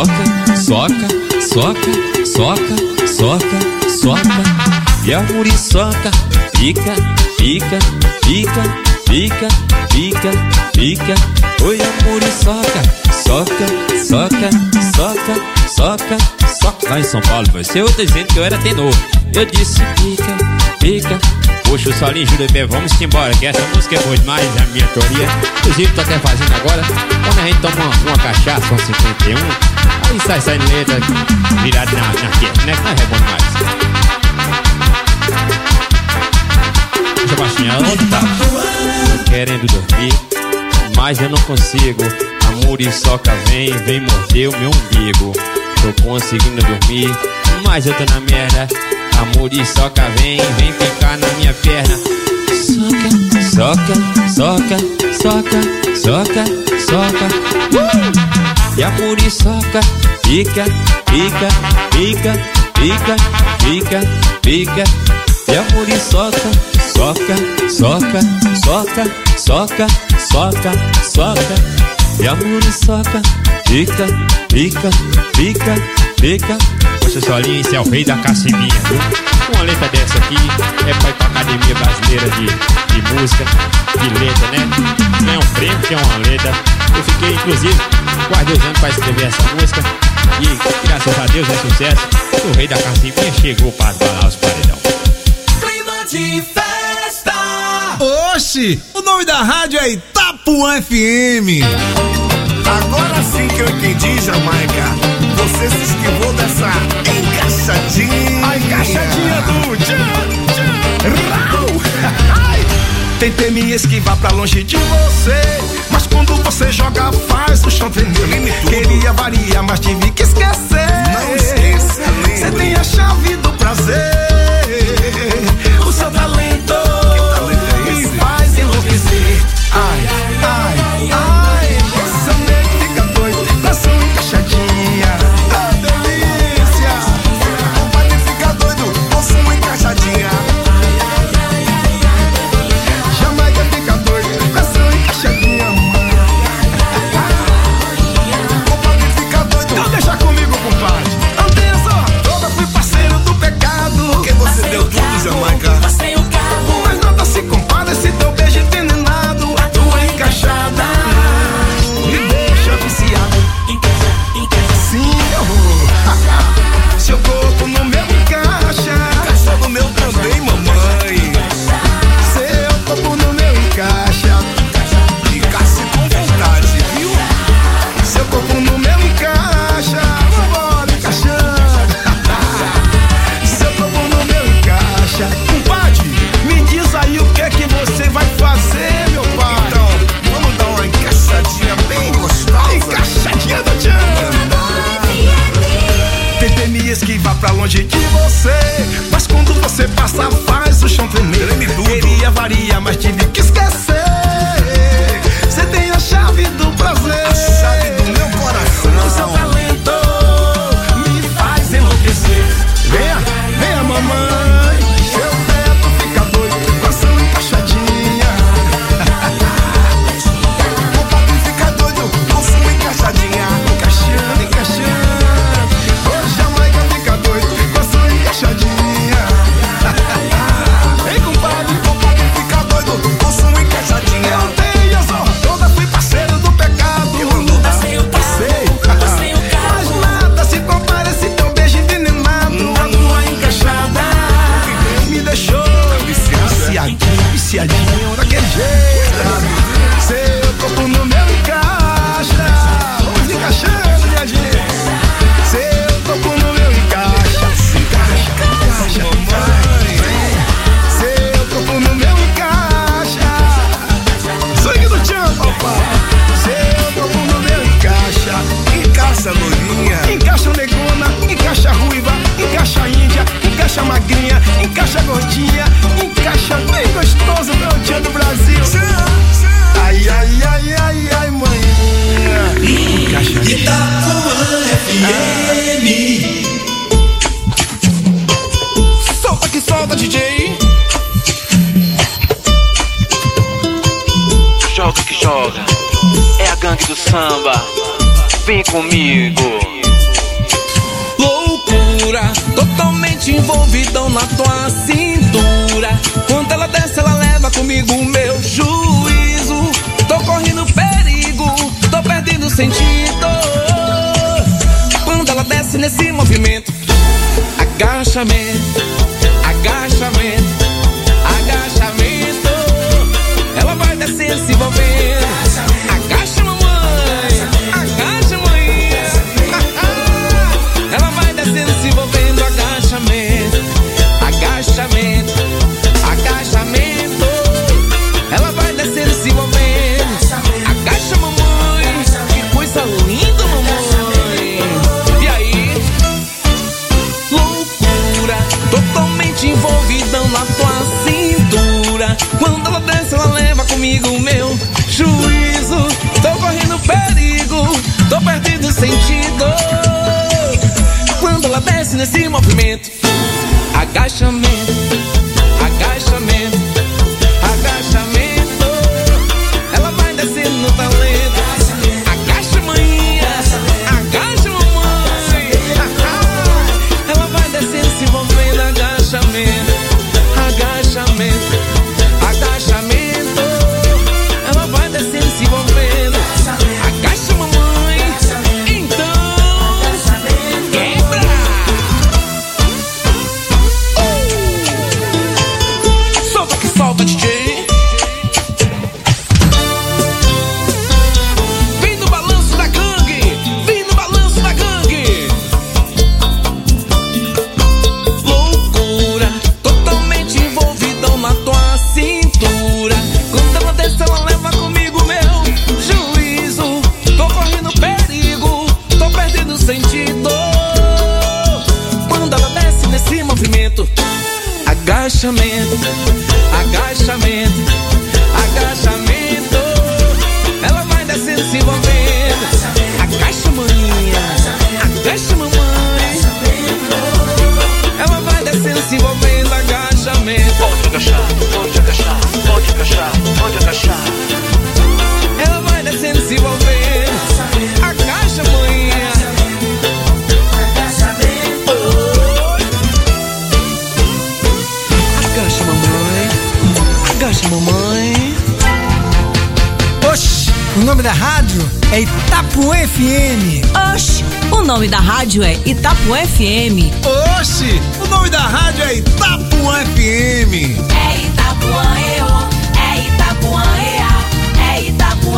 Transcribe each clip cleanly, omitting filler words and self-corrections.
soca, soca, soca, soca, soca, soca. E a muriçoca fica, fica, fica, fica, fica, fica. Oi, a muriçoca soca, soca, soca, soca, soca. Lá em São Paulo, você outra dizendo que eu era tenor. Eu disse fica, fica. Puxa o solinho, Júlio B, vamos embora, que essa música é boa demais, é a minha autoria. Inclusive, tô até fazendo agora. Quando a gente toma uma cachaça, um 51, aí sai saindo letra virada na queda, né? Que não é bom demais. Deixa baixinho, tá querendo dormir, mas eu não consigo. A muriçoca vem morder o meu umbigo. Tô conseguindo dormir, mas eu tô na merda. A muriçoca vem ficar na minha perna. Soca, soca, soca, soca, soca, soca. E a muriçoca fica, fica, fica, fica, fica, fica. E a muriçoca soca, soca, soca, soca, soca, soca. E a muriçoca fica, fica, fica, fica. Poxa, Solinho, esse é o rei da cacimbinha, viu? Uma letra dessa aqui é pra ir pra Academia Brasileira de Música, de letra, né? Não é um prêmio, que é uma letra. Eu fiquei, inclusive, quase 2 anos pra escrever essa música. E, graças a Deus, é sucesso. O rei da cacimbinha chegou para balar os paredão. Clima de festa! Oxi! O nome da rádio é Itapuã FM. Agora sim que eu entendi, Jamaica. Você se esquivou dessa encaixadinha. A encaixadinha do Tentei me esquivar pra longe de você, mas quando você joga faz o chão tremer. Queria variar, mas tive que esquecer. Não esqueça, você tem a chave do prazer. O seu talento me faz enlouquecer. Ai, ai, ai, essa nego fica doido, dançou encaixadinha. Ah, delícia! O baile fica doido, dançou encaixadinha. Jamaica fica doido, dançou encaixadinha. O baile fica doido, então deixa comigo, compadre. Andei a zorra toda, fui parceiro do pecado. Porque você deu tudo, Jamaica. Passei o carro, mas nada se compara esse teu beijo envenenado. A tua encaixada me deixa viciado. Sim, eu vou. Seu corpo no meu encaixa. Encaixa no meu também, mamãe. Seu corpo no meu encaixa. Encaixe com vontade, viu? Seu corpo no meu encaixa. Vambora, encaixando. Seu corpo no meu encaixa. Compadre, me diz aí o que é que você vai fazer, meu pai. Então, vamos dar uma encaixadinha bem gostosa. Encaixadinha do tchan. Tentei me esquivar pra longe de você, mas quando você passa faz o chão tremer. Queria variar, mas tive que esquecer. Você tem a chave do prazer. A chave do meu coração. O seu talento me faz enlouquecer. Venha, venha, mamãe. Seu teto fica doido, coração encaixadinha. O papo fica doido, coração encaixadinha. Encaixando, encaixando. Ô, Jamaica fica doido, coração encaixadinha. Vem, compadre, o papo fica doido, coração encaixadinha. Eu dei a zorra toda, fui parceiro do pecado. Eu ando passei o carro, mas nada se compara esse teu beijo envenenado. A tua encaixada me deixou viciadinho daquele jeito. Seu corpo no meu encaixa. Vamos encaixando, minha gente. Seu corpo no meu encaixa. Encaixa, mamãe. Seu corpo no meu encaixa. Sangue do tchan, papai. Seu corpo no meu encaixa. Encaixa, loirinha. Encaixa negona, encaixa ruiva, encaixa índia, encaixa magrinha, encaixa gordinha, encaixa bem gostoso, meu tchan do Brasil. Ai, ai, ai, ai, ai, manhã. Encaixa. Itapuã FM. Solta que solta, DJ. Joga que joga, é a gangue do samba, vem comigo. totalmente envolvidão na tua cintura. Quando ela desce, ela leva comigo o meu juízo. Tô correndo perigo, tô perdendo sentido. Quando ela desce nesse movimento, agachamento, agachamento, agachamento. Ela vai descendo, se envolvendo. Agacha, mamãe, agacha, mãe. Ela vai descendo, se envolvendo. Agachamento, agachamento, agachamento. Ela vai descendo, se envolvendo. Agacha, mamãe. Que coisa linda, mamãe. E aí? Loucura, totalmente envolvidão na tua cintura. Quando ela desce, ela leva comigo o meu juízo. Tô correndo perigo, tô perdendo sentido. Quando ela desce nesse movimento, agachamento, agachamento, agachamento. Ela vai descendo no talento. Agacha, manhinha, agacha, mamãe. Ela vai descendo, se envolvendo. Agachamento, agachamento, agachamento. Ela vai descendo, se envolvendo. Agacha, mamãe. Então quebra. Solta que solta, DJ. Vem no balanço da gangue, vem no balanço da gangue. Loucura, totalmente envolvidão na tua cintura. Quando ela desce, ela leva comigo meu juízo. Tô correndo perigo, tô perdendo sentido. Quando ela desce nesse movimento, agachamento, agachamento, agachamento. Ela vai descendo, se envolvendo. Agacha, maninha, agacha, mamãe. Ela vai descendo, se envolvendo. Agachamento. Pode agachar, pode agachar, pode agachar, pode agachar. Ela vai descendo, se envolvendo. Agacha, maninha. Agacha, mamãe. Agacha, mamãe. Oxi, o nome da rádio é Itapuã FM. Oxi, o nome da rádio é Itapuã FM. Oxi, o nome da rádio é Itapuã FM. É Itapuã, é Itapuã, é Itapuã.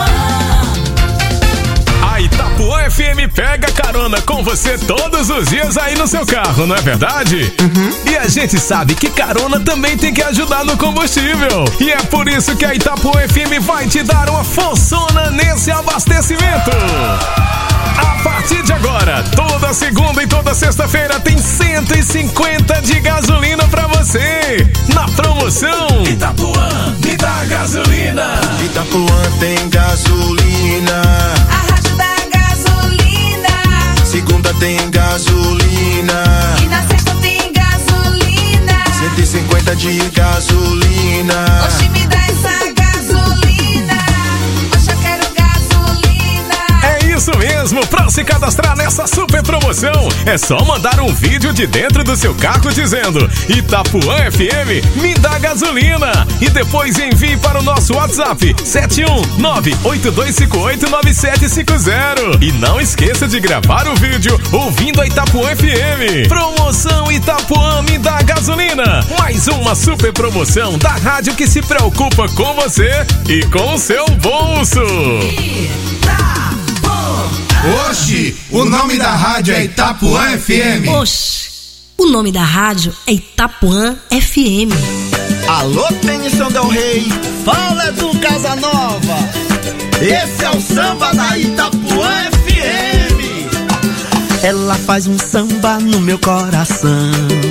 A Itapuã FM pega carona com você todos os dias aí no seu carro, não é verdade? E a gente sabe que carona também tem que ajudar no combustível. E é por isso que a Itapuã FM vai te dar uma forçona nesse abastecimento. A partir de agora, toda segunda e toda sexta-feira tem 150 de gasolina pra você. Na promoção Itapuã, me dá gasolina. Itapuã tem gasolina. A rádio da gasolina. Segunda tem gasolina. E na sexta tem gasolina. 150 de gasolina. Oxi, me dá essa gasolina. Oxe, eu quero gasolina. é isso mesmo. Pra se cadastrar nessa super promoção, é só mandar um vídeo de dentro do seu carro dizendo Itapuã FM, me dá gasolina. E depois envie para o nosso WhatsApp 71982589750. E não esqueça de gravar o vídeo ouvindo a Itapuã FM. Promoção Itapuã me dá gasolina. Mais uma super promoção da rádio que se preocupa com você e com o seu bolso. Oxi, o nome da rádio é Itapuã FM. Oxi, o nome da rádio é Itapuã FM. Alô, tem São Del Rey, fala do Casanova. Esse é o samba da Itapuã FM. Ela faz um samba no meu coração.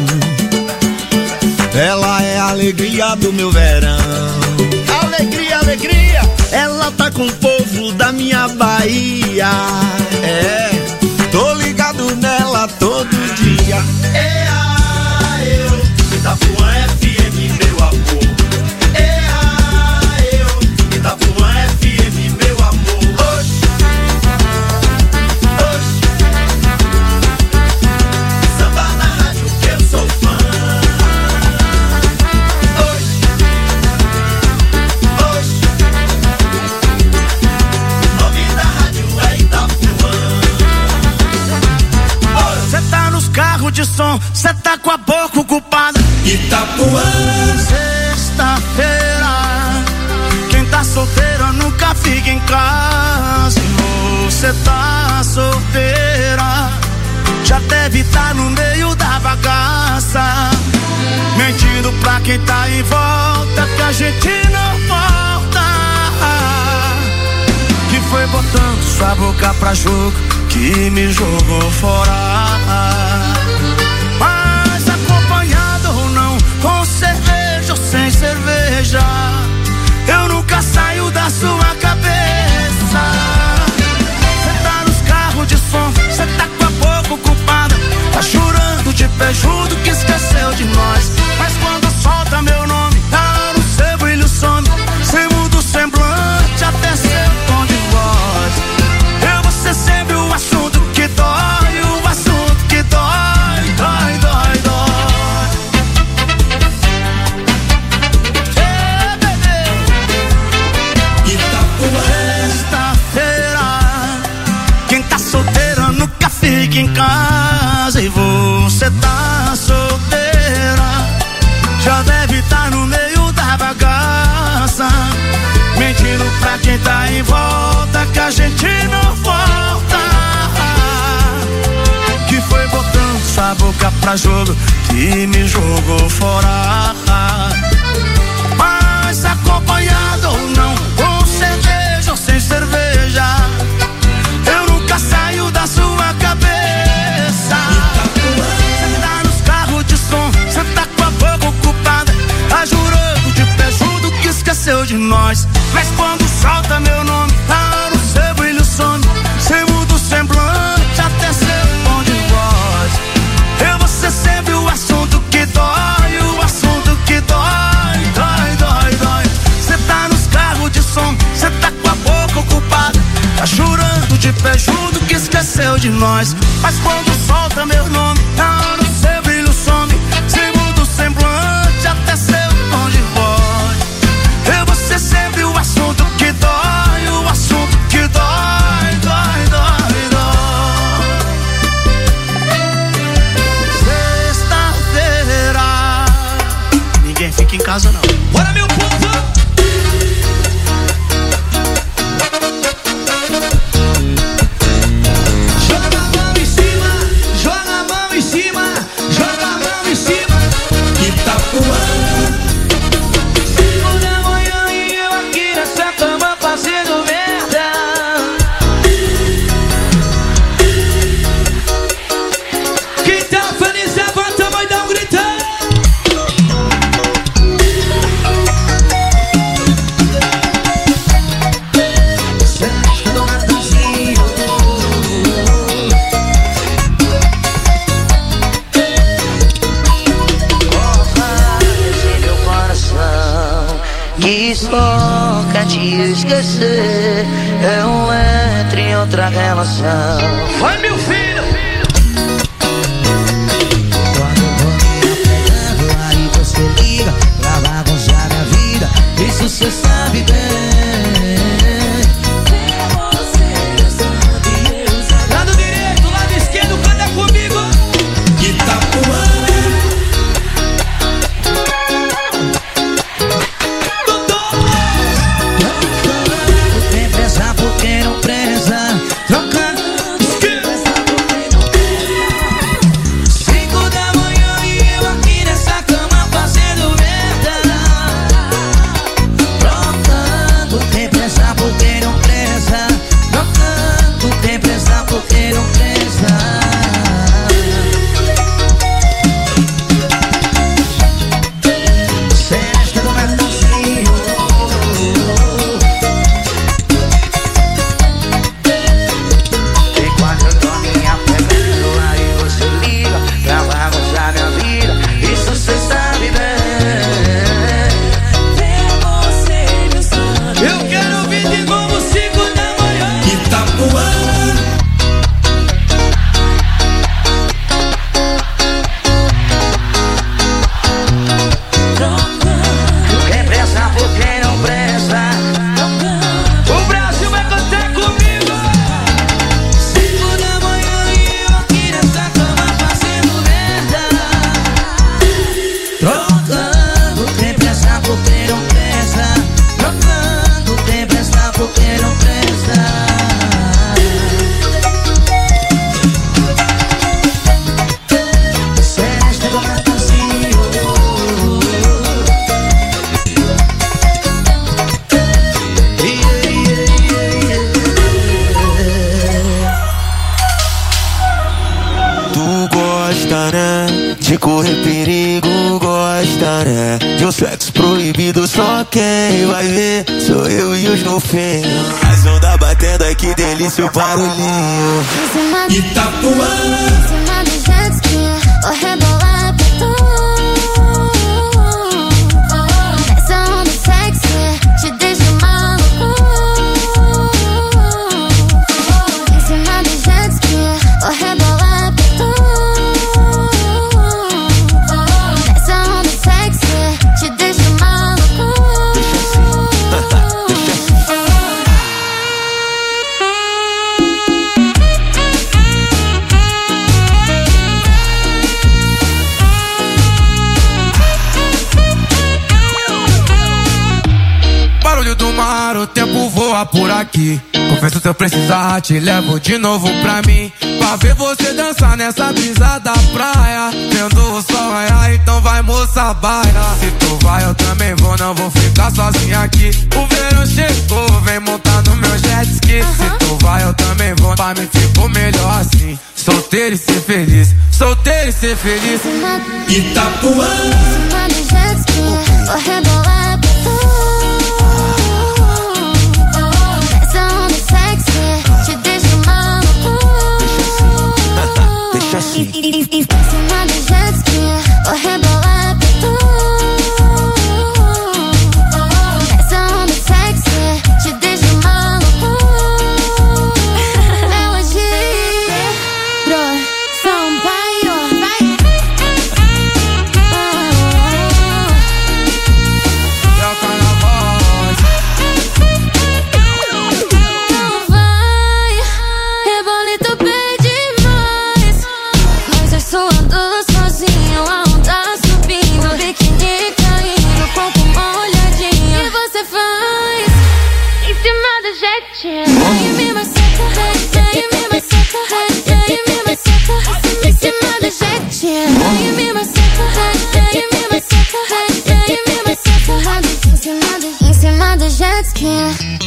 Ela é a alegria do meu verão. Alegria, alegria. Ela tá com o povo da minha Bahia. É, tô ligado nela todo dia. Eu, Itapuã FM, meu amor. Eu, Itapuã FM, meu amor. Oxi, oxi. Samba na rádio que eu sou fã. tá com a boca ocupada. Itapuã. Sexta-feira, quem tá solteiro nunca fica em casa. E você tá solteira, já deve estar no meio da bagaça, mentindo pra quem tá em volta que a gente não volta. Que foi botando sua boca pra jogo que me jogou fora. Mas acompanhado ou não, com cerveja ou sem cerveja, eu nunca saio da sua cabeça. Cê tá nos carros de som, cê tá com a boca ocupada, tá chorando de pejudo que esqueceu de nós. Mas quando solta meu nome, tá no seu brilho some, cê muda o semblante até seu tom de voz. Eu vou ser sempre o assunto que dói, o assunto que dói, dói, dói, dói. Ei, bebê. Sexta-feira, quem tá solteira nunca fica em casa. E você tá solteira, já deve estar no meio da bagaça, mentindo pra quem tá em volta que a gente não volta. Que foi botando sua boca pra jogo que me jogou fora. Mas acompanhado ou não, com cerveja ou sem cerveja, eu nunca saio da sua cabeça. Cê tá nos carros de som, cê tá com a boca ocupada, tá jurando de pejudo que esqueceu de nós. Mas quando solta meu nome, tá no seu brilho some, cê muda o semblante até seu tom de voz. Eu vou ser sempre o assunto que dói, o assunto que dói, dói, dói, dói. Cê tá nos carros de som, cê tá com a boca ocupada, tá chorando de pejudo que esqueceu de nós. Mas quando solta meu nome, tá no seu brilho some, cê muda o semblante até seu tom de voz. Eu vou ser sempre o assunto que dói, o assunto que dói, dói, dói, dói. Sexta-feira, ninguém fica em casa não. Bora, meu povo! Joga a mão em cima, joga a mão em cima, joga a mão em cima. Itapuã. 5 da manhã e eu aqui nessa cama fazendo merda. Quem tá feliz levanta a mão e dá um grito. Meu coração que só quer te esquecer, eu entro em outra relação. Vai, meu filho! Quando eu vou me apegando, aí você liga pra bagunçar minha vida, isso cê sabe bem. Lado direito, lado esquerdo, canta comigo. Itapuã. Tem pressa porque não presa, trocando gosta, né? De correr perigo, gosta, né? De um sexo proibido, só quem vai ver sou eu e os golfinhos. As ondas batendo, ai que delícia o barulhinho. Itapuã, em cima do jet ski, vou rebolar pra tu. Essa onda sexy te deixa maluco. Em cima do jet ski, vou rebolar pra tu. Essa onda sexy te deixa maluco. Barulho do mar, o tempo voa por aqui. Confesso se eu precisar, te levo de novo pra mim. Pra ver você dançar nessa brisa da praia. Vendo o sol raiar, então vai moça, baila. Se tu vai eu também vou, não vou ficar sozinho aqui. O verão chegou, vem montar no meu jet ski. Se tu vai eu também vou, pra mim ficou melhor assim. Solteiro e ser feliz, solteiro e ser feliz. Itapuã, Em cima do jet ski, vou rebolar pra tu. Essa onda sexy te deixa maluco. Deixa assim. Em cima do jet ski, vou rebolar pra tu. Essa onda sexy te deixa maluco. Melodia, Sampaio, vai. É o carnaval. Não vai, rebolito pede mais. Mas eu suando sozinho, a onda subindo, biquíni caindo, corpo molhadinho. E você faz em cima do jet. Aí me maceta, aí me maceta, aí me maceta. Em cima do jet. Aí me maceta, aí me maceta, aí me maceta. Em cima do jet ski.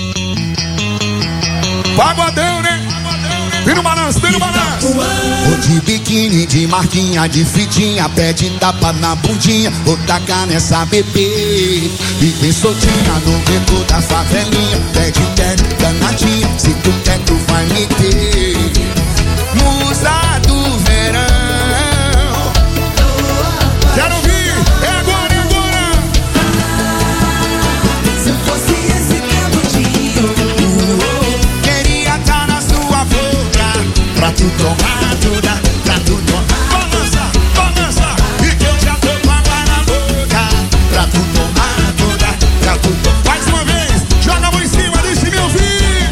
Pagodão, né? Vem no balanço, vem no balanço. Vou de biquíni, de marquinha, de fitinha, pede tapa na bundinha, vou tacar nessa bebê. E vem soltinha no beco da favelinha, pede danadinha, se tu quer tu vai me ter. Musa do verão. Quero ouvir, é agora, é agora. se eu fosse esse cabudinho, Queria tá na sua boca, pra tu tomar toda, pra tu tomar. Balança, balança. E que eu já tô com água na boca, pra tu tomar toda, pra tu tomar. Mais uma vez, joga a mão em cima, deixa me ouvir.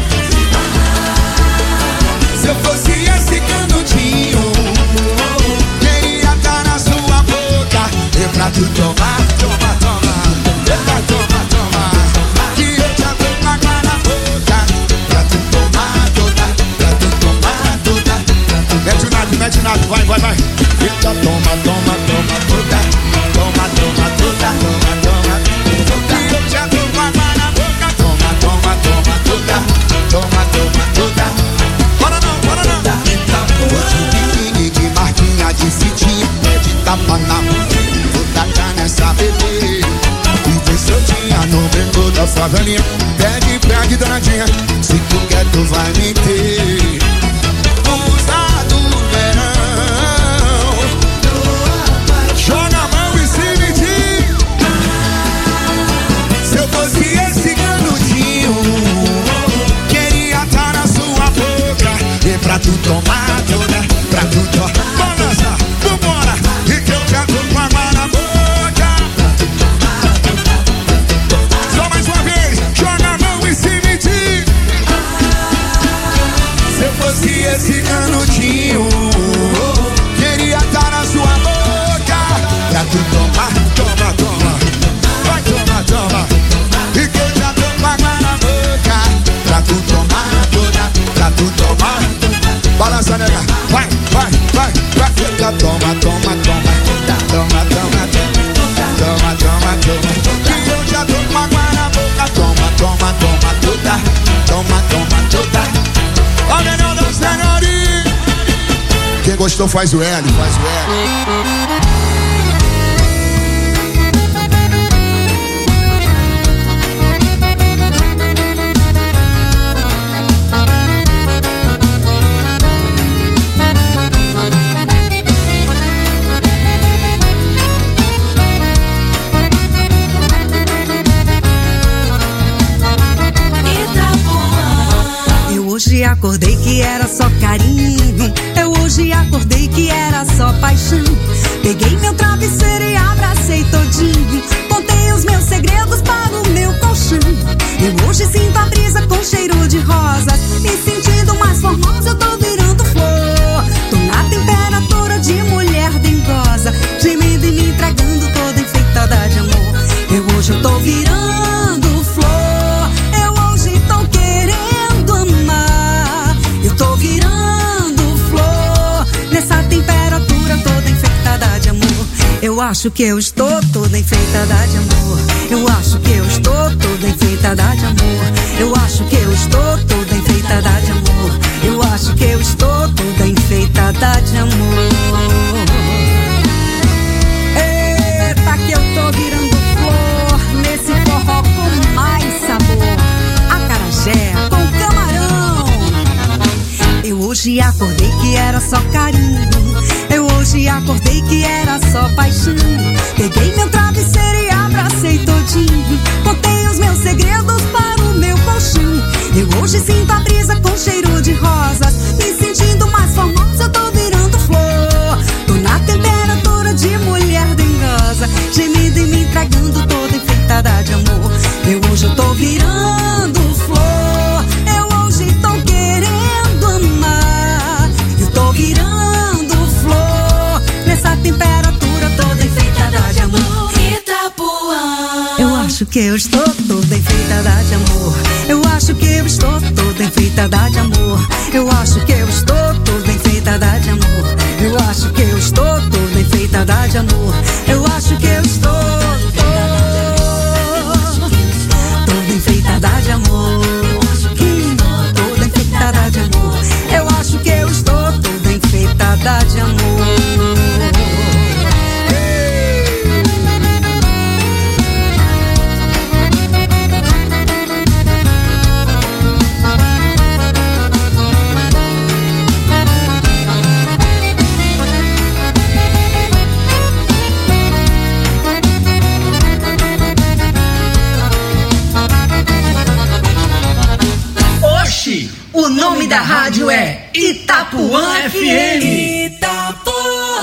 Se eu fosse esse canudinho, queria tá na sua boca, e pra tu tomar, toma, toma, eita, toma, toma. Que eu já tô com água na boca, pra tu tomar toda, pra tu tomar toda, pra tu. Mete o nado, vai, vai, vai. Eita, toma, toma, toma toda, toma, toma toda, toma, toma toda. Que eu já tô com água na boca, toma, toma, toma toda, toma, toma toda. Bora não, bora não. Biquíni de marquinha, de fitinha, pede tapa na mão, vou tacar nessa bebê. E vem soltinha no beco da favelinha, pede danadinha, se tu quer tu vai me ter. Musa do verão, Joga a mão em cima de ti. se eu fosse esse canudinho, queria tá na sua boca, e pra tu tomar toda, pra tu tomar. Balança, vambora. E que eu já tô com água na boca. Só mais uma vez, joga a mão em cima de ti. Se eu fosse esse canudinho, queria tá na sua boca, pra tu tomar, toma, toma, vai toma, toma. E que eu já tô com água na boca, pra tu tomar toda, pra tu tomar. Balança, nega. Vai, vai, vai, vai. Fica, toma, toma, toma, toma, toma, toma, toma, toma. Que eu já tô com água na boca, toma, toma, toma toda, toma, toma toda. Olha, não, não, senhorinha. gostou, faz o L, faz o L. Hoje acordei que era só carinho. Eu hoje acordei que era só paixão. Peguei meu travesseiro e abracei todinho. Contei os meus segredos para o meu colchão. Eu hoje sinto a brisa com cheiro de rosas. Me sentindo mais formosa, eu tô virando flor. Tô na temperatura de mulher dengosa, gemendo e me entregando toda enfeitada de amor. Hoje eu tô virando flor. Eu hoje tô querendo amar. Eu tô virando flor. Nessa temperatura toda enfeitada de amor. Eu acho que eu estou toda enfeitada de amor. Eu acho que eu estou toda enfeitada de amor. Eu acho que eu estou toda enfeitada de amor. Eu acho que eu estou toda enfeitada de amor. Eita, que eu tô virando flor nesse forró com mais sabor. Acarajé com camarão. Eu hoje acordei que era só carinho. Eu hoje acordei que era só paixão. Peguei meu travesseiro e abracei todinho. Contei os meus segredos para o meu colchão. Eu hoje sinto a brisa com cheiro de rosas. Me sentindo mais formosa, eu tô virando flor. Tô na temperatura de mulher dengosa, gemendo e me entregando toda enfeitada de amor. Eu hoje eu tô virando flor. Eu hoje tô querendo amar. Eu tô virando flor nessa temperatura toda enfeitada de amor. Itapuã. Eu acho que eu estou toda enfeitada de amor. Eu acho que eu estou toda enfeitada de amor. Eu acho que eu estou toda enfeitada de amor. Eu acho que eu estou toda enfeitada de amor. Eu acho que eu estou toda enfeitada de amor. Toda enfeitada de amor. Eu acho que eu estou toda enfeitada de amor. O nome da rádio é Itapuã FM. Itapuã.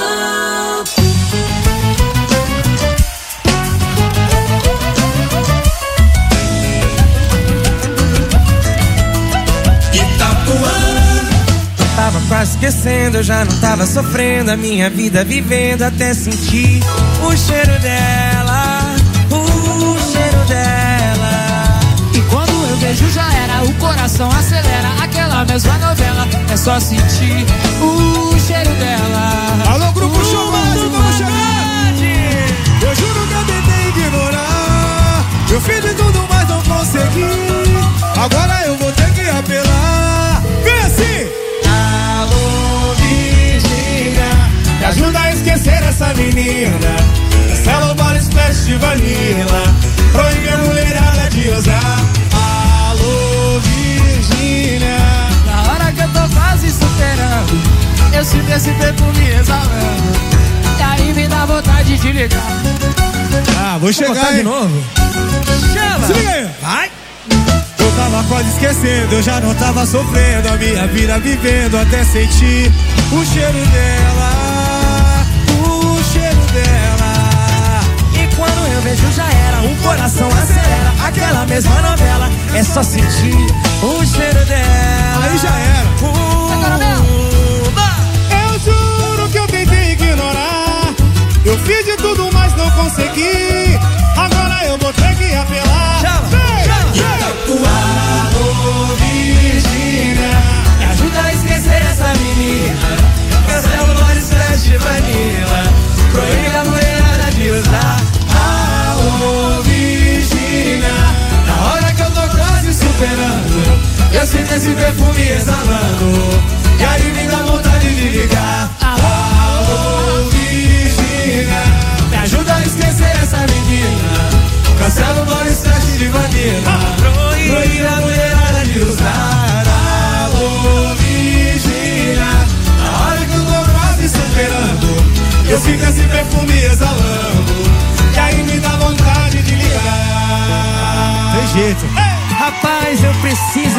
Tava quase esquecendo, eu já não tava sofrendo a minha vida vivendo até sentir o cheiro dela, o cheiro dela. E quando eu vejo já era, o coração acelera, aquela mesma novela, é só sentir o cheiro dela. Alô, Grupo Show Mágico, vamos chegar! Eu juro que eu tentei ignorar, eu fiz de tudo, mas não consegui. Agora eu vou ter que apelar. Vem assim! Alô, Virgínia, me ajuda a esquecer essa menina. Cancela o Body Splash de vanilla, proíbe a mulherada de usar. Alô, Virgínia, na hora que eu tô quase superando, eu sinto esse perfume exalando, e aí me dá vontade de ligar. Vou chegar de novo. Chama! Se liga aí, vai! Eu tava quase esquecendo, eu já não tava sofrendo a minha vida vivendo até sentir o cheiro dela, o cheiro dela. E quando eu vejo já era, o coração acelera, aquela mesma novela, é só sentir o cheiro dela. Aí já era. Eu juro que eu tentei ignorar, eu fiz de tudo, mas não consegui. Agora eu vou ter que apelar. Alô, Virgínia, me ajuda a esquecer essa menina. Cancela o Body Splash de vanilla, proíbe a mulherada de usar. alô, Virgínia, na hora que eu tô quase superando, eu sinto esse perfume exalando,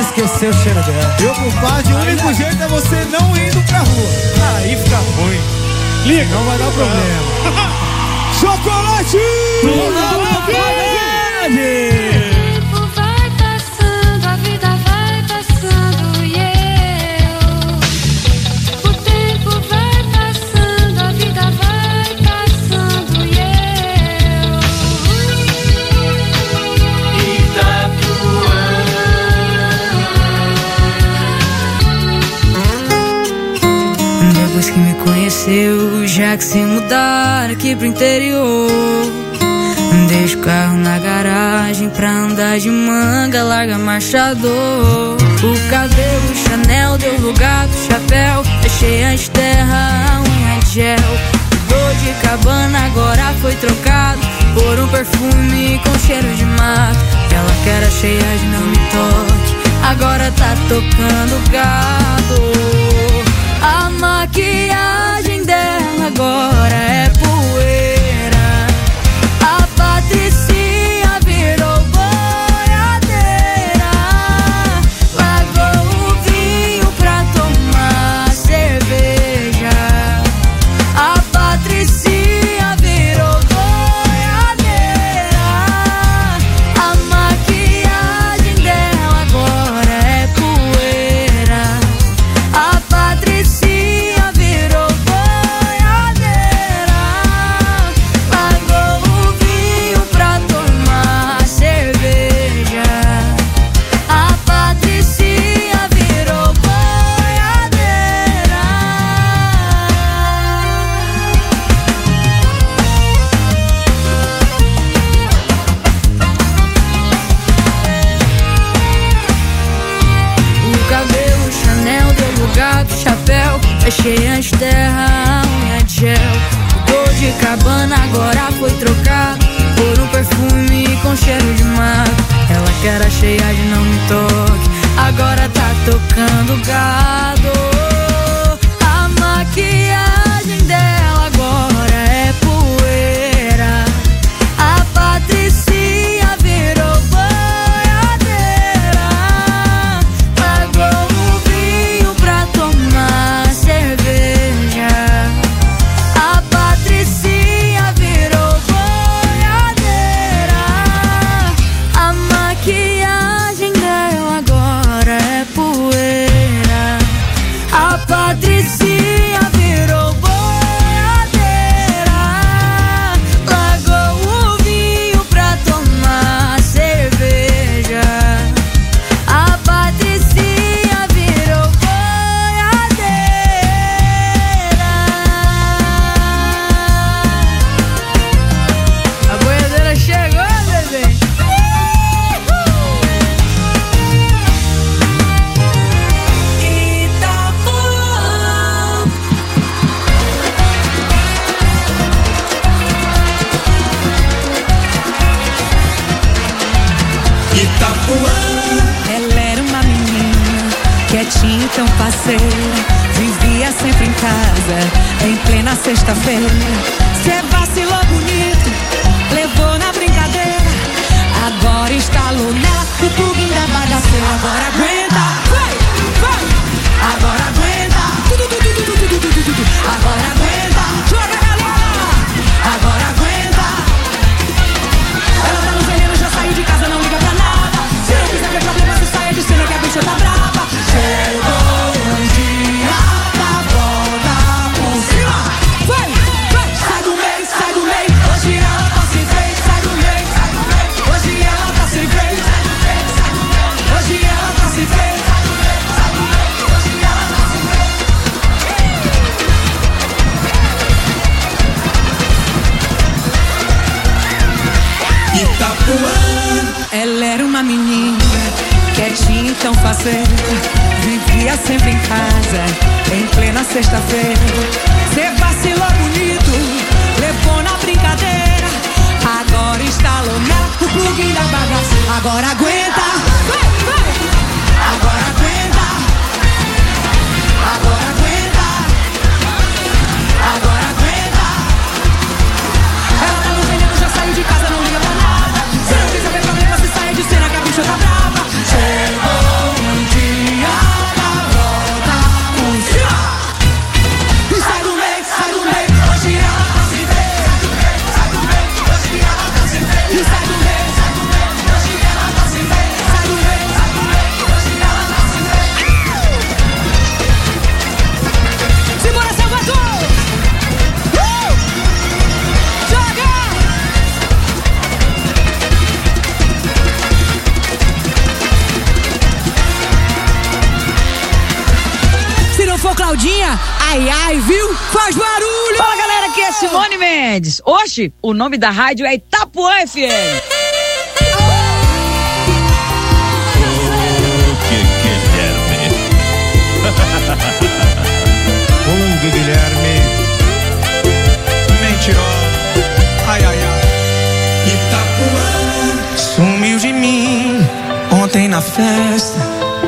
esquecer o cheiro dela. Meu compadre, o único jeito é você não indo pra rua. Aí fica ruim. Liga, não vai dar problema. Chocolate! tempo vai passando, a vida vai passando e o tempo vai passando, a vida vai passando e Depois que me conheceu, já que se mudar aqui pro interior, deixa o carro na garagem pra andar de manga, larga marchador. O cabelo Chanel deu lugar pro chapéu, deixei as terra, unha de gel. Dor de cabana agora foi trocado por um perfume com cheiro de mato. Ela que era cheia de não me toque, agora tá tocando gado. A maquiagem dela agora é poeira. A Patricinha virou boiadeira. Largou o vinho pra tomar cerveja. A Patricinha virou boiadeira. A maquiagem dela agora é poeira. A Patricinha virou boiadeira. Largou o vinho pra tomar cerveja. A Patricinha virou boiadeira. O cabelo Chanel deu lugar pro chapéu, achei as terra, unha de gel. Dor de cabana agora foi trocado por um perfume com cheiro de mato. Ela que era cheia de não me toque, agora tá tocando gado. A maquiagem dela agora é poeira. A Patricinha virou boiadeira. Largou o vinho pra tomar cerveja. A Patricinha virou boiadeira. A maquiagem dela agora é poeira. A Patricinha virou boiadeira. Largou o vinho pra tomar cerveja. A Patricinha virou boiadeira. A boiadeira chegou, bebê. Ela era uma menina quietinha, então parceira, vivia sempre em casa, em plena sexta-feira. Cê vacilou bonito, levou na brincadeira, agora instalou nela o plugin da bagaceira. Agora aguenta, vai, vai, agora aguenta, agora aguenta, joga galera, agora aguenta. Ela tá no veneno, já saiu de casa, não liga pra nada. Se não quiser ver problema, se saia de cena que a bicha tá brava. Chegou um dia da volta por cima. Vai, vai, sai do meio, sai do meio. Hoje ela tá sem vez, sai do meio, sai do meio. Hoje ela tá sem vez, sai do meio, sai do meio. Hoje ela tá sem vez, sai do meio, sai do meio. Hoje ela tá sem vez. Ela era uma menina quietinha, então faceira, vivia sempre em casa, em plena sexta-feira. Cê vacilou bonito, levou na brincadeira, agora instalou nela o plugin da bagaceira. Agora aguenta, vai, vai, agora aguenta, agora aguenta, agora aguenta. Ela tá no veneno, já saiu de casa, não liga pra nada. Se não quiser ver problema, se saia de cena que a bicha tá brava. Chegou um modinha. Ai, ai, viu? Faz barulho! Fala, galera, aqui é Simone Mendes. Hoje, o nome da rádio é Itapuã FM. Guilherme, mentiroso, ai, ai, ai. Itapuã sumiu de mim ontem na festa.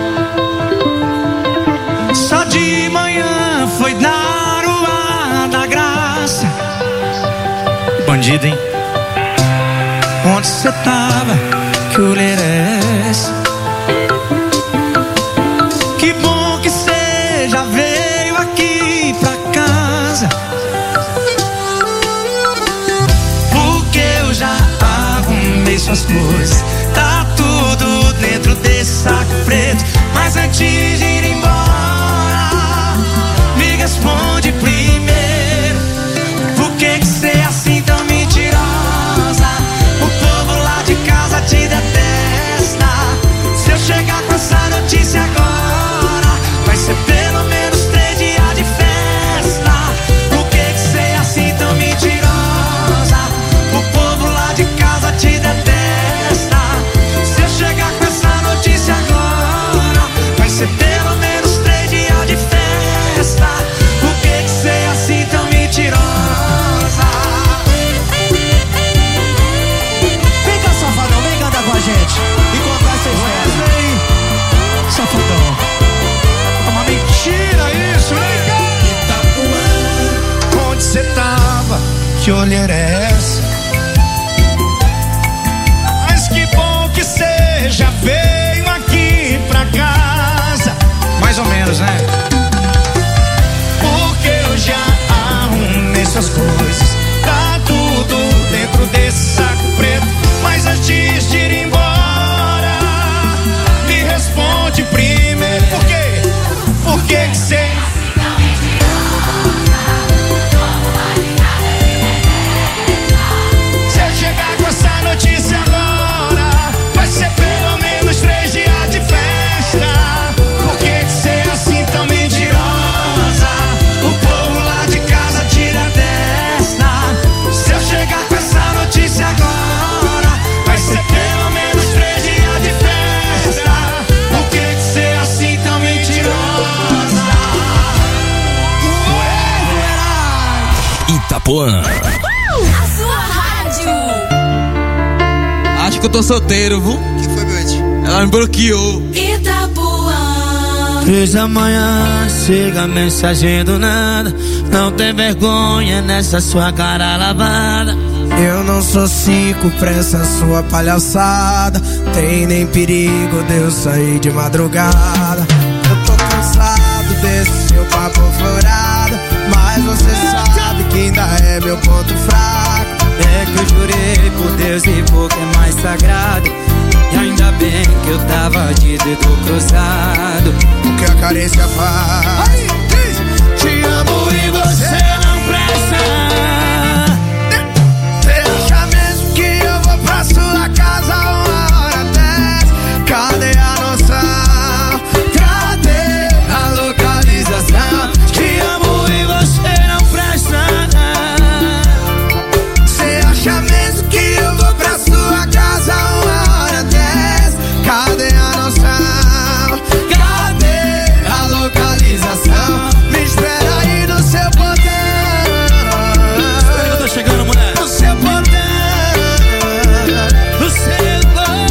Só de manhã foi dar o ar da graça. Bandido, hein? Onde cê tava? Que olheira é essa? Que bom que cê já veio aqui pra casa, porque eu já arrumei suas coisas. Tá tudo dentro desse saco preto. Mas antes de ir embora, me responde primeiro: por que cê é assim tão mentirosa? O povo lá de casa te detesta. Se eu chegar com essa notícia agora, vai ser pelo menos 3 dias de festa. Por que cê é assim tão mentirosa? O povo lá de casa te detesta. Se eu chegar com essa notícia agora, vai ser pelo menos 3 dias de festa. Por que cê é assim tão mentirosa? Vem cá, safadão, vem cantar com a gente e contar essa história. Safadão, é uma mentira isso, vem cá. Onde cê tava? Que olheira é essa? Mas que bom que cê já veio aqui pra casa. Mais ou menos, né? Porque eu já arrumei suas coisas. Tá tudo dentro desse saco preto. Mas antes de ir embora, me responde primeiro: por quê? Por que cê... Se eu chegar com essa notícia agora, vai ser pelo menos 3 dias de festa. Por que cê é assim tão mentirosa? O povo lá de casa tira a testa. Se eu chegar com essa notícia agora, vai ser pelo menos 3 dias de festa. Por que cê é assim tão mentirosa? Itapuã. A sua rádio. Acho que eu tô solteiro, viu? Que foi, Bete? Ela me bloqueou. Itapuã. 3 da manhã, chega a mensagem do nada. Não tem vergonha nessa sua cara lavada. Eu não sou 5 pra essa sua palhaçada. Tem nem perigo de eu sair de madrugada. Eu tô cansado desse seu papo furado, mas você sabe que ainda é meu ponto fraco. É que eu jurei por Deus e por que é mais sagrado. E ainda bem que eu tava de dedo cruzado. O que a carência faz? Te amo e você não presta. Você acha mesmo que eu vou pra sua casa uma hora dessa? Cadê a noção? Cadê a localização? Te amo e você não presta. Você acha mesmo que eu vou pra sua casa uma hora dessa? Cadê a noção? Cadê a localização? Me espera aí no seu portão. Eu tô chegando, mulher. No seu portão. No seu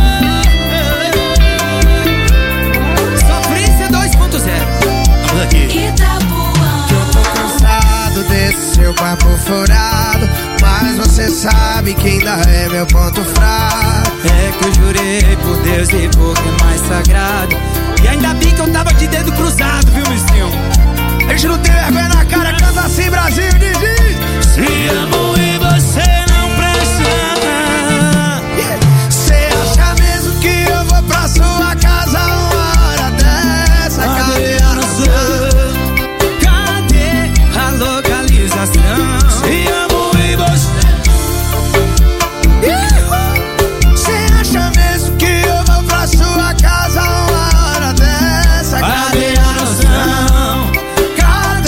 Sofrência 2.0. Vamos aqui. Eu tô cansado desse seu papo furado, mas você sabe que ainda é meu ponto fraco. É que eu jurei por Deus e por que é mais sagrado. E ainda bem que eu tava de dedo cruzado, viu, Mistinho? A gente não tem vergonha na cara, canta assim, Brasil, diz. Se amo e você não presta. Você acha mesmo que eu vou pra sua casa uma hora dessa? Cadê a noção? Cadê a localização? Se amo e você. Você acha mesmo que eu vou pra sua casa uma hora dessa? Cadê a noção? Cadê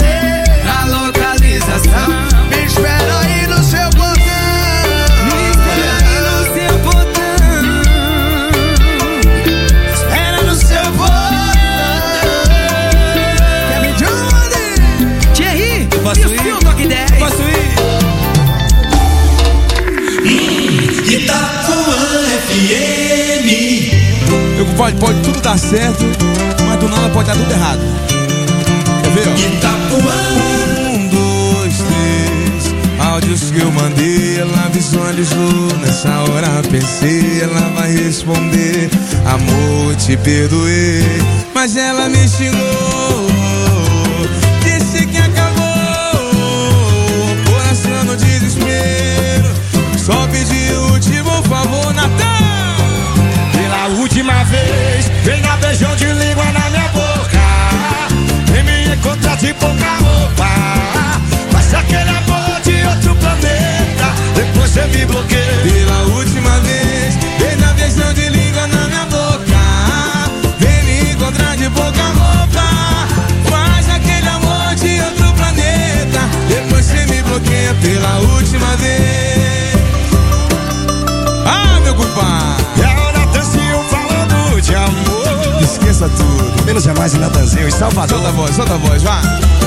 Pode tudo dar certo, mas do nada pode dar tudo errado. Quer ver, ó? Itapuã. 1, 2, 3. Áudios que eu mandei, ela visualizou. Nessa hora pensei, ela vai responder. Amor, te perdoei, mas ela me xingou. Disse que acabou, coração no desespero. Só pedi o último favor, Natan. Pela última vez, vem dar beijão de língua na minha boca. Vem me encontrar de pouca roupa. Mas aquele amor de outro planeta, depois você me bloqueia. Pela última vez, vem dar beijão de língua na minha boca. Vem me encontrar de pouca roupa. Faz aquele amor de outro planeta, depois você me bloqueia. Pela última vez. Ah, meu compadre. De amor. Esqueça tudo. Menos é mais em Natanzinho, em Salvador. Solta a voz, vá.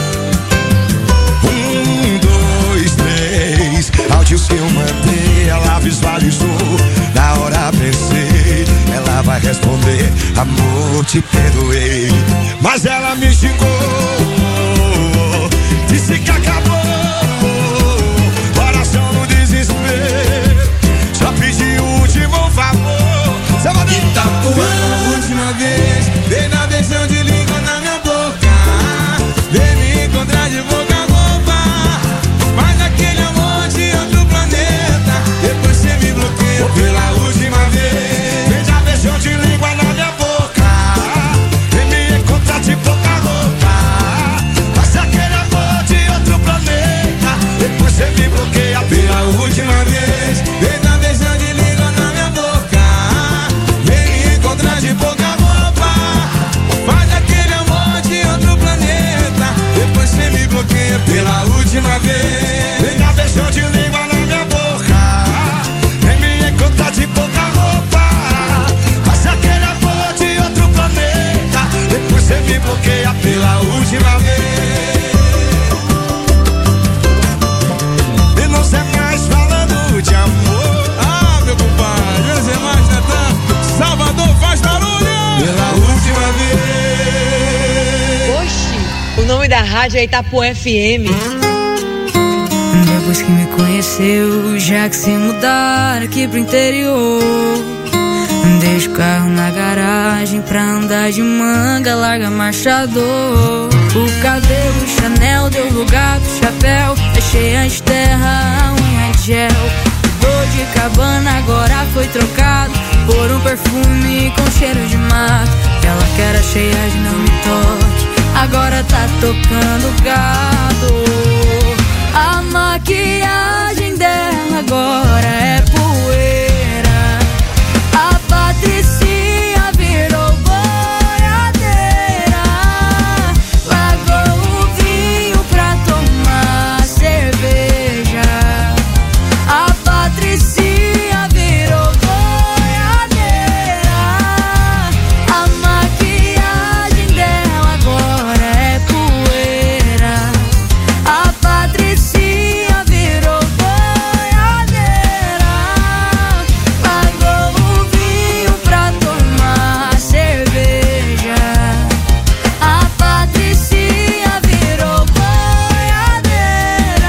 1, 2, 3. Áudios que eu mandei, ela visualizou. Na hora pensei, ela vai responder. Amor, te perdoei, mas ela me xingou. Disse que acabou, coração no desespero. Só pedi o último favor. Itapuã. Pela última vez, vem dar beijão de língua na minha boca. Vem me encontrar de boca a roupa. Faz aquele amor de outro planeta, depois você me bloqueia. Pela última vez, vem dar beijão de língua na minha boca. Vem me encontrar de pouca roupa. Faz aquele amor de outro planeta, depois você me bloqueia. Pela última vez, vem dar beijão de língua na minha boca. De pouca roupa, faz aquele amor de outro planeta, depois você me bloqueia. Pela última vez, vem dar beijão de língua na minha boca. Vem me encontrar de pouca roupa. Faz aquele amor de outro planeta, depois você me bloqueia. Pela última vez. E não sei mais falando de amor. Ah, meu compadre, menos é mais, Natan. Salvador faz barulho! Pela última vez. Oxi, o nome da rádio é Itapuã FM. Depois que me conheceu, já que se mudar aqui pro interior. Deixa o carro na garagem pra andar de manga, larga marchador. O cabelo Chanel deu lugar pro chapéu, é cheia de terra, a unha de gel. Dor de cabana agora foi trocado por um perfume com cheiro de mato. Ela que era cheia de não me toque, agora tá tocando gado. A maquiagem dela agora é poeira. A Patricinha virou boiadeira. Largou o vinho pra tomar cerveja. A Patricinha virou boiadeira. A maquiagem dela agora é poeira. A Patricinha virou boiadeira. Largou o vinho pra tomar cerveja. A Patricinha virou boiadeira.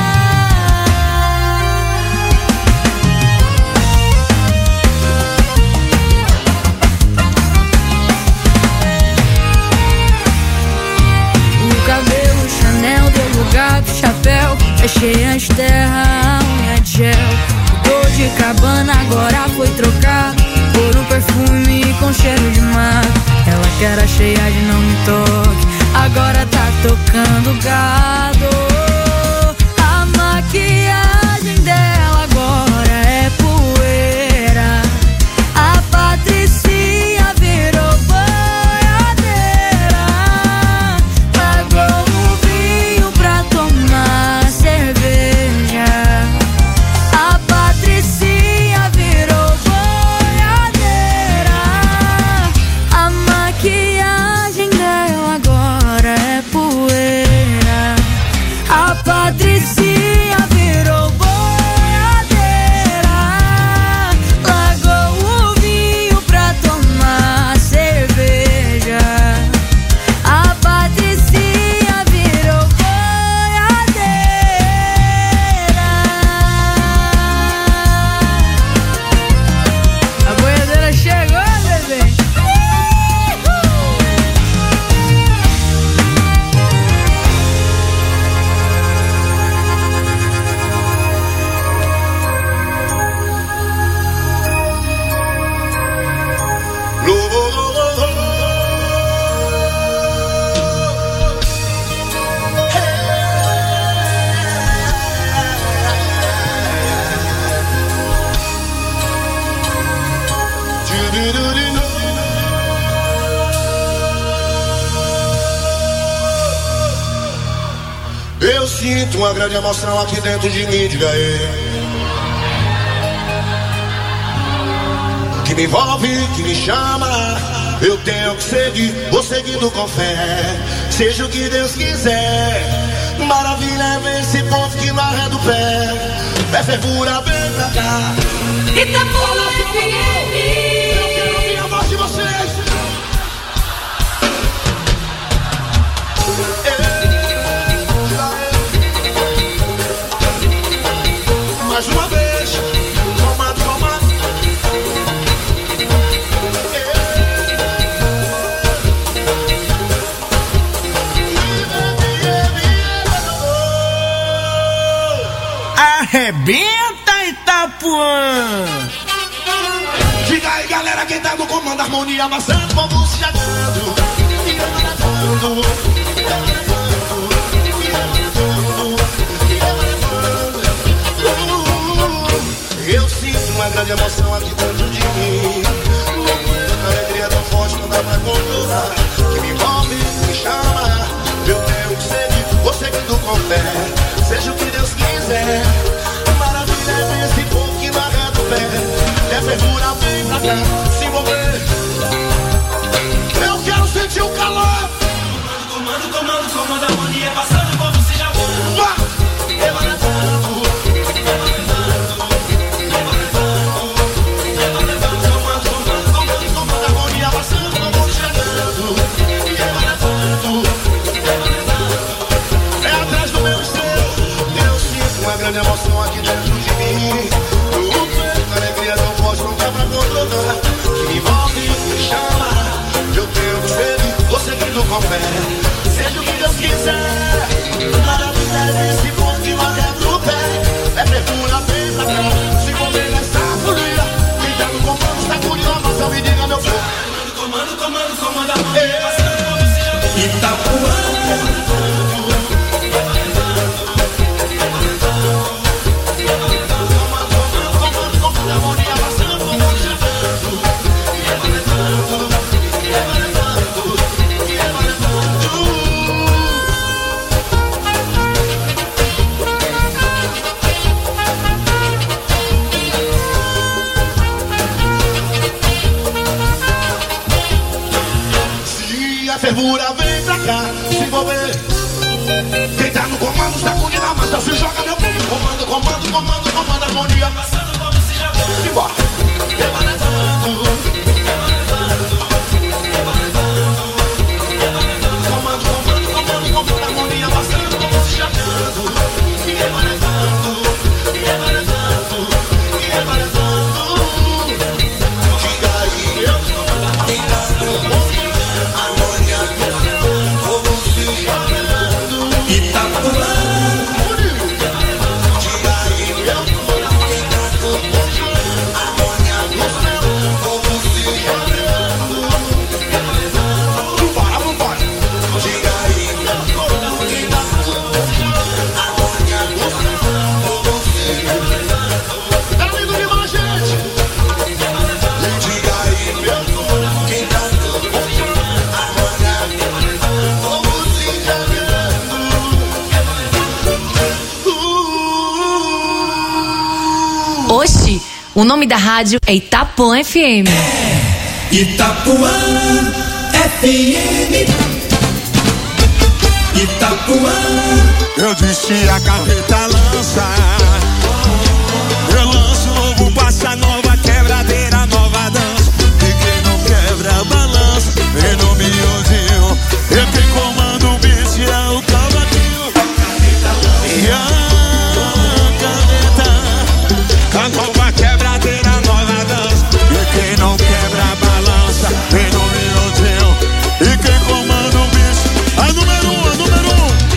O cabelo Chanel deu lugar pro chapéu, é cheia de terra, a unha de gel. Dor de cabana agora foi trocado por um perfume com cheiro de mato. Ela que era cheia de não me toque, agora tá tocando gado. A maquiagem dela agora é poeira. A Patricinha virou boiadeira. Largou o vinho pra tomar cerveja. A Patricinha virou boiadeira. A maquiagem dela agora é poeira. A Patricinha virou boiadeira. Largou o vinho pra tomar sinto uma grande emoção aqui dentro de mim, diga aí. Que me envolve, que me chama. Eu tenho que seguir, vou seguindo com fé. Seja o que Deus quiser. Maravilha é ver esse povo que não arreda o pé. É fervura, vem pra cá. Itapuã FM. Eu quero ouvir a voz de vocês. Mais uma vez, comando, comando. Arrebenta, Itapuã! Diga aí, galera, quem tá no comando, harmonia amassando, o povo se chegando. Eu sinto uma grande emoção aqui dentro de mim. A alegria tão forte, não dá pra controlar. Que me envolve, me chama. Eu tenho que seguir, vou seguindo com fé. Seja o que Deus quiser. Maravilha é ver esse povo que não arreda o pé. É fervura, vem pra cá, se envolver. Eu quero sentir o calor. Comando, comando, comando, harmonia passando, o povo se já voa. Grande emoção aqui dentro de mim. A alegria tão forte, não dá pra controlar. Que me envolve, me chama. Eu tenho que seguir, vou seguindo com fé. Seja o que Deus quiser. Maravilha é esse povo que não arreda o pé. É fervura, vem pra cá. Se comer nessa folia. Quem tá no comando, está curioso, a massa, me diga meu filho. Comando, comando, comando, harmonia passando, como se já voa. Itapuã. Fervura, vem pra cá, se envolver. Quem tá no comando, está curtindo a massa, se joga meu povo. Comando, comando, comando, comando, harmonia passando, como se já fosse. Simbora. Comando, comando, comando, comando, harmonia passando, como se já fosse. Diga aí, eu Itapuã. Oxi, o nome da rádio é Itapuã FM. Itapuã FM. Itapuã. Eu disse a carreta lança. Eu lanço novo passa nova, quebradeira, nova dança. E quem não quebra balança, vem no miudinho. Eu quem comando o bicho é o cavaquinho. E a caneta, a nova quebradeira, nova dança. E quem não quebra balança, vem no miudinho. E quem comanda o bicho, a número 1, a número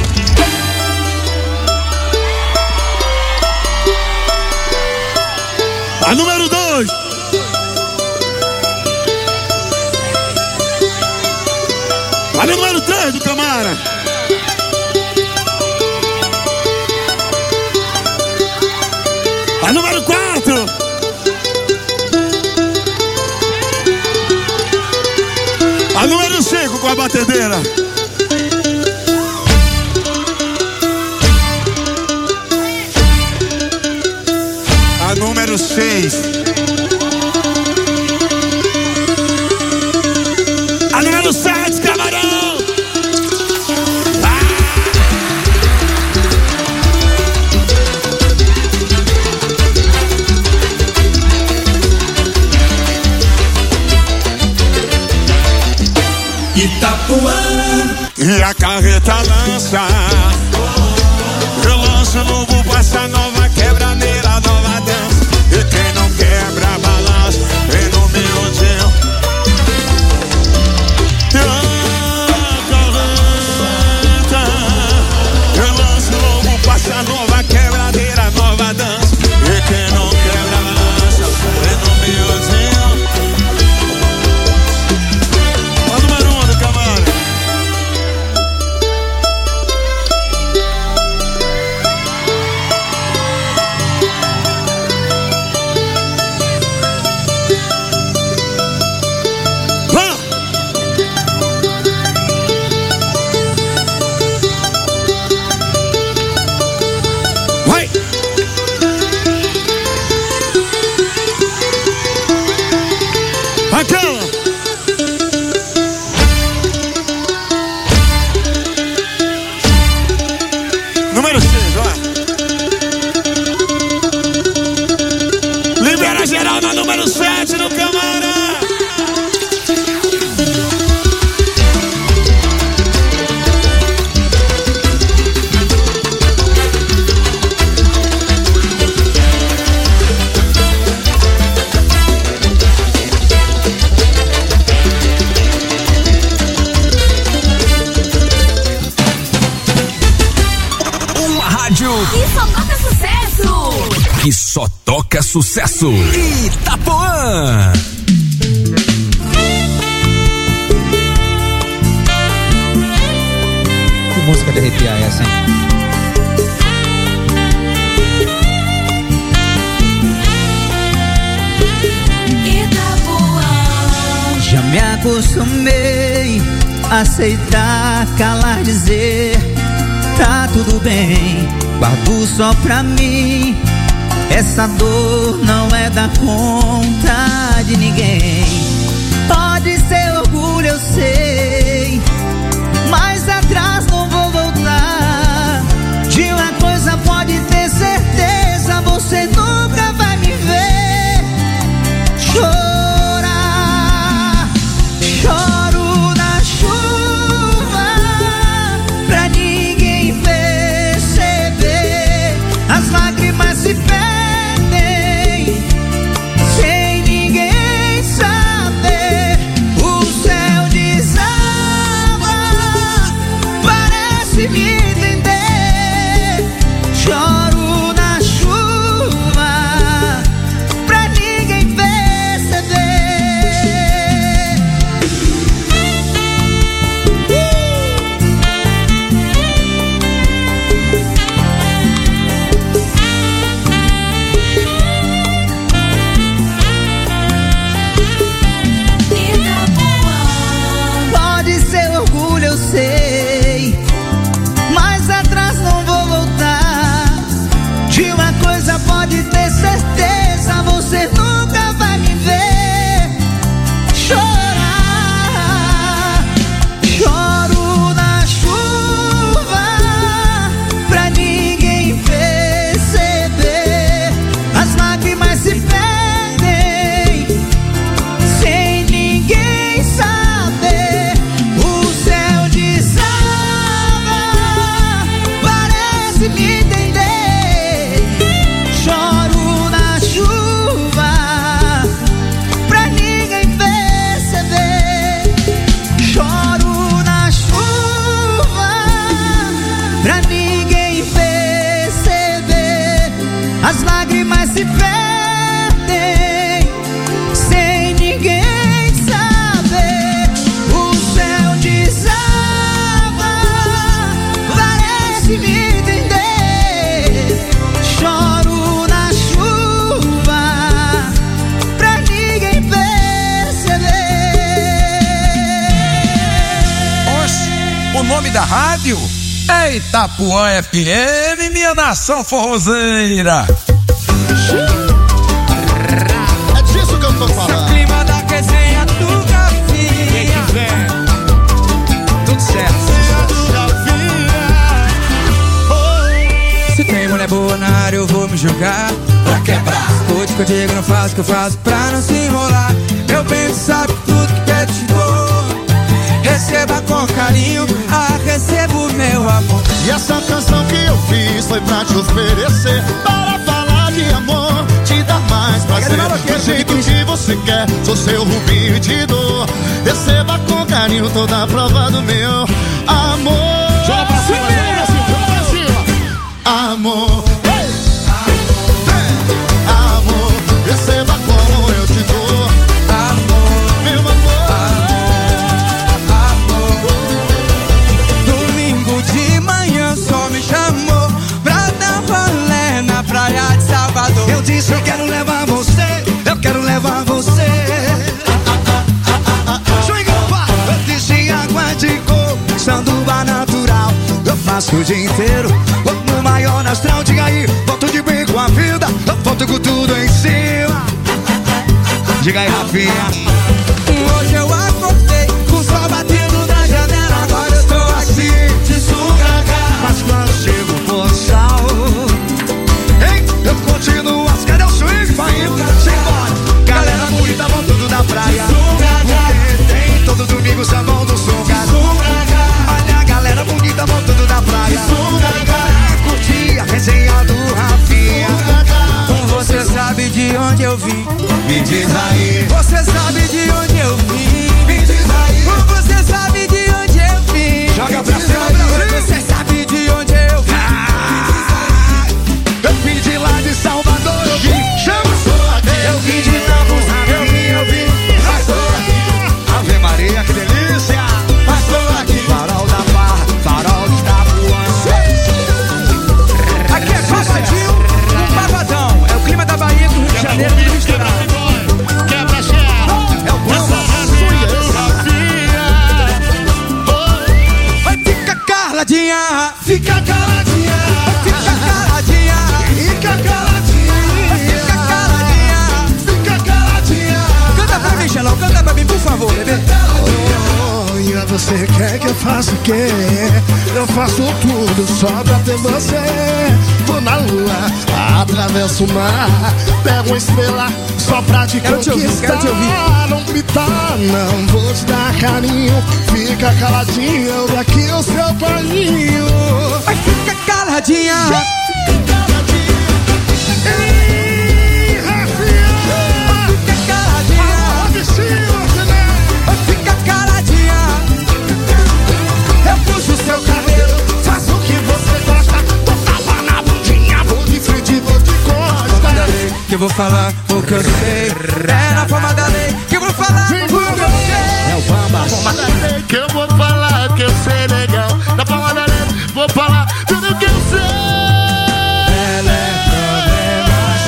1. A número 2. A número 3 do Camara. A número 4. A número 5 com a batedeira. número 6. A número 7, Camarão. Itapuã. E a carreta lança. Eu lanço novo, passa nova, quebraneira, nova dança. E quem não quebra, balança, vem no miudinho. E a carreta. Eu lanço novo, passa nova, quebraneira, nova dança. E quem não quebra, balança, vem no miudinho. Ó, número 1 do Camarão. Número 6, ó. Libera geral na número 7 no Camarão. Que só toca sucesso. Itapuã. Que música de arrepiar é essa, hein? Itapuã. Já me acostumei a aceitar, calar, dizer tá tudo bem, guardo só pra mim. Essa dor não é da conta de ninguém. Pode ser orgulho, eu sei, mas atrás não vou voltar. De uma coisa pode ter certeza, você nunca vai me ver chorar. Choro na chuva pra ninguém perceber. As lágrimas se perdem sem ninguém saber. O céu desaba, parece me entender. Choro na chuva pra ninguém perceber. Pode ser orgulho, eu sei, mas atrás não vou voltar. De uma coisa pode ter certeza, você nunca vai me ver chorar. Choro na chuva pra ninguém perceber. As lágrimas se perdem sem ninguém saber. O céu desaba, parece me entender. Choro na chuva pra ninguém perceber. Choro na chuva pra ninguém perceber. As lágrimas se perdem sem ninguém saber. O céu desaba, parece me entender. Choro na chuva pra ninguém perceber. Oxe, o nome da rádio é Itapuã FM, minha nação forrozeira. boa na área eu vou me jogar pra quebrar. Escute contigo, não faço o que eu faço pra não se enrolar. Meu bem, tu sabe que tudo que quer te dou. Receba com carinho, recebo meu amor. E essa canção que eu fiz foi pra te oferecer, para falar de amor, te dar mais prazer, do jeito que você quer, sou seu rubinho e te dou. Receba com carinho toda a prova do meu amor. Joga pra cima, joga pra cima, joga pra cima. Amor, amor, receba como eu te dou. Amor, meu amor. Domingo de manhã só me chamou pra dar rolê na praia de Salvador. Eu disse eu quero levar você, eu quero levar você. Eu disse água de coco, sanduba natural. Eu faço o dia inteiro, vou no maior astral. Diga aí, volto de bem com a vida, eu volto com tudo em cima. Diga aí, Rafinha. Hoje eu acordei com o sol batendo na janela. Agora eu tô assim, de sunga. Mas quando chego por sal, hein, eu continuo as cadê o swing? Vai indo, simbora. Galera bonita vão tudo na praia, porque tem todo domingo sambão do sunga. Olha a galera bonita vão tudo na praia, curtir a resenha do Rafinha. Você sabe de onde eu vim? Me diz aí. Você sabe de onde eu vim? Me diz aí. Você sabe de onde eu vim? Joga pra cima, Brasil. Você sabe de onde eu vim? Eu vim de lá de Salvador, eu vim. Chama só aqui. Eu vim de Campos, eu vim. Mas tô aqui. Ave Maria, que delícia. Mas tô aqui. Farol da Barra, farol de Itapuã. Aqui é Pagodinho, um pagodão. É o clima da Bahia do Rio de Janeiro, tudo misturado. Quebra cheia. É o bom. Vai ficar caladinha. Fica caladinha. Fica caladinha. Fica caladinha. Fica caladinha. Fica caladinha. Canta pra mim, Xelão, canta pra mim, por favor, bebê. E você quer que eu faça o quê? Eu faço tudo só pra ter você. Vou na lua, atravesso o mar, pego uma estrela só pra te conquistar. Quero te ouvir. Não me dá, não vou te dar carinho. Fica caladinho, eu daqui o seu paninho. Vai ficar caladinha. Fica caladinha. Ei, Rafinha. Fica caladinha. Fica caladinha. Eu puxo o seu cabelo, faço o que você gosta. Tô tapa na bundinha, vou de frente, vou de costa. Que eu vou falar o que eu sei. É na forma da lei que eu vou falar o que eu sei. É o Bamba. Forma da lei que eu vou falar que eu sei legal. Na forma da lei vou falar tudo que eu sei. Ela é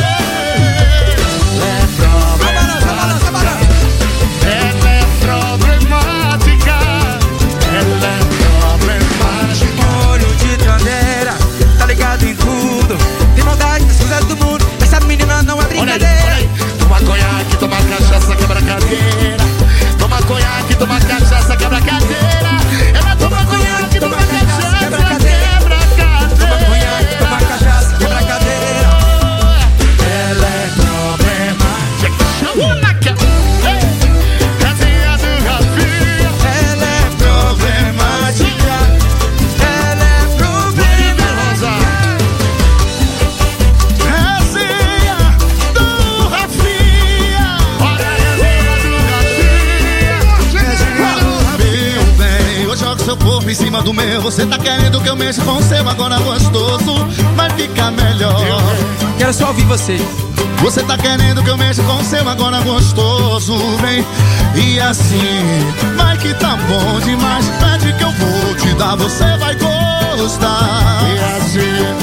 Ela é problemática. Ela é problemática. olho de trandeira, tá ligado em tudo. Tem maldade nas coisas do mundo. Essa menina não é brincadeira. Toma conhaque, toma cachaça, quebra cadeira. Toma conhaque, toma cachaça, quebra cadeira. Ela toma conhaque, toma cachaça, quebra cadeira. Toma conhaque, toma cachaça, quebra cadeira. Ela é problemática. Chama que casinha do Rafinha. Ela é problemática. Ela é problemática. Casinha do Rafinha. Olha a casinha do Rafinha. Meu bem, eu jogo seu corpo em cima do meu. Você tá querendo que eu mexa com o seu agora gostoso. Vai ficar melhor. Quero só ouvir você. Você tá querendo que eu mexa com o seu agora gostoso, vem. E assim, vai que tá bom demais. Pede que eu vou te dar, você vai gostar. E assim,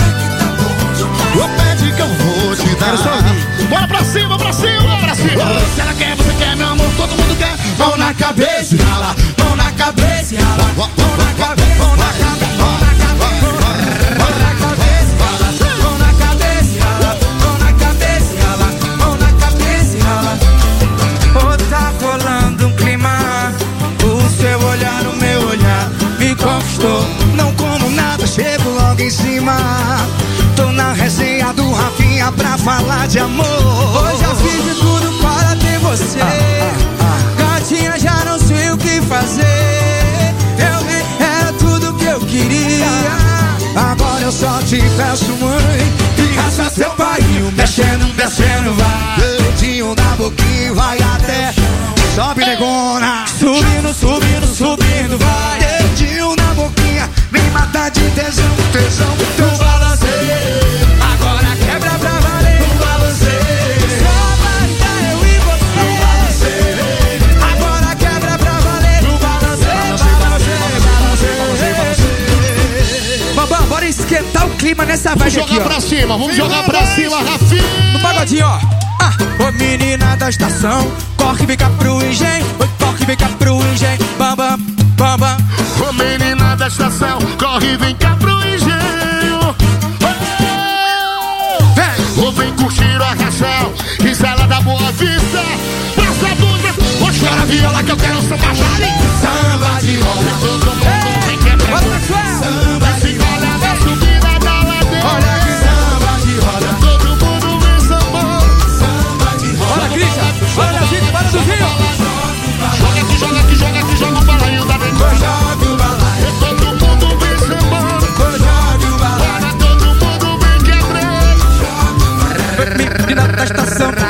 pede que eu vou te dar. Bora pra cima, pra cima, pra cima. Se ela quer, você quer, meu amor, todo mundo quer. Mão na cabeça e rala, mão na cabeça e rala, mão na cabeça, mão na cabeça, mão na cabeça, mão na cabeça, mão na cabeça, mão na cabeça, mão na cabeça e rala. Oh, tá rolando um clima. O seu olhar no meu olhar me conquistou. Não como nada, chego logo em cima. Tô na dia pra falar de amor. Hoje já fiz de tudo para ter você. Gatinha, já não sei o que fazer. Era tudo que eu queria. Agora eu só te peço, mãe, que raça seu pai. Mexendo, descendo, vai. Dedinho na boquinha, vai até. Sobe, negona. Subindo, subindo, subindo, vai. Dedinho na boquinha, me mata de tesão, tesão. No balanceio, agora quebra pra valer. No balanceio, só vai dar eu e você. No balanceio, agora quebra pra valer. No balanceio, balanceio. Bambam, bora esquentar o clima nessa vibe aqui, ó. Vamos jogar pra cima, vamos jogar pra cima, Rafinha. No pagodinho, ó. Ô menina da estação, corre, vem cá pro engenho. Corre, vem cá pro engenho. Bam, bam, bam, bam. Ô menina da estação, corre, vem cá pro engenho. Vem, vem curtir a ração, risada da Boa Vista. Passa a bunda, vou chorar a viola que eu quero samba jari. Samba de roda, todo mundo vem quebrar. Samba de roda, na subida da ladeira. olha que samba de roda. Todo mundo vem sambando. Samba de roda. Bora, Christian, bora, Leozinho, bora, Duzinho. Joga aqui, joga aqui, joga aqui, joga o balainho da dentro. Joga o balaio. Todo mundo vem sambando. Joga o balaio. Todo mundo vem quebrando. Menina da estação,